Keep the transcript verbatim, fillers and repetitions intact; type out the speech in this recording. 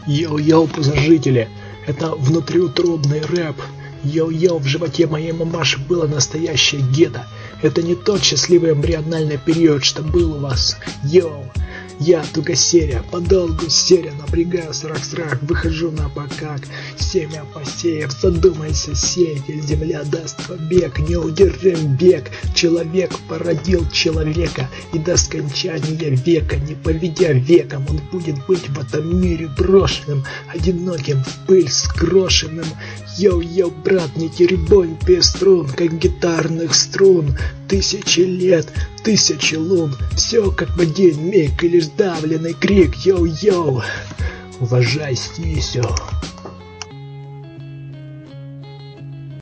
Йоу-йоу, пассажители, это внутриутробный рэп. Йоу-йоу, в животе моей мамаши было настоящее гетто. Это не тот счастливый эмбриональный период, что был у вас. Йоу, я тугосерия, подолгу серия, напрягаю срак-срак, выхожу на покак. Семя посеяв, задумайся, сеятель, земля даст побег, неудержим бег. Человек породил человека, и до скончания века, не поведя веком, он будет быть в этом мире брошенным, одиноким, в пыль скрошенным. Йоу-йоу, брат, не теребонь без струн, как гитарных струн. Тысячи лет, тысячи лун, все как в один миг, и лишь давленный крик. Йоу-йоу, уважай Снисю.